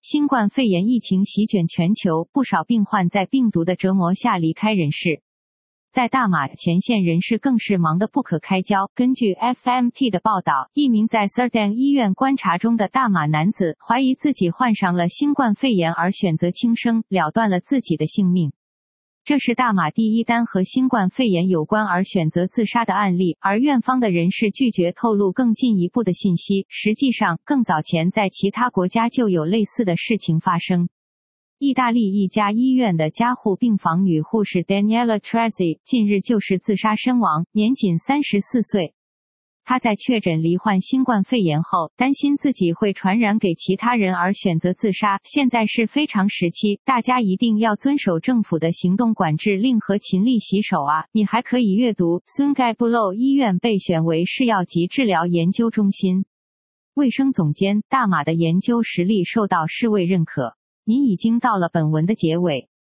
新冠肺炎疫情席卷全球，不少病患在病毒的折磨下离开人世。在大马，前线人士更是忙得不可开交。根据 FMP 的报道，一名在 Serdang 医院观察中的大马男子怀疑自己患上了新冠肺炎而选择轻生，了断了自己的性命。这是大马第一单和新冠肺炎有关而选择自杀的案例，而院方的人士拒绝透露更进一步的信息。实际上，更早前在其他国家就有类似的事情发生。意大利一家医院的加护病房女护士 Daniela Tracy 近日就是自杀身亡，年仅34岁。她在确诊罹患新冠肺炎后，担心自己会传染给其他人而选择自杀。现在是非常时期，大家一定要遵守政府的行动管制令和勤力洗手啊！你还可以阅读 Sungai Buloh 医院被选为试药及治疗研究中心。卫生总监，大马的研究实力受到世卫认可。您已经到了本文的结尾。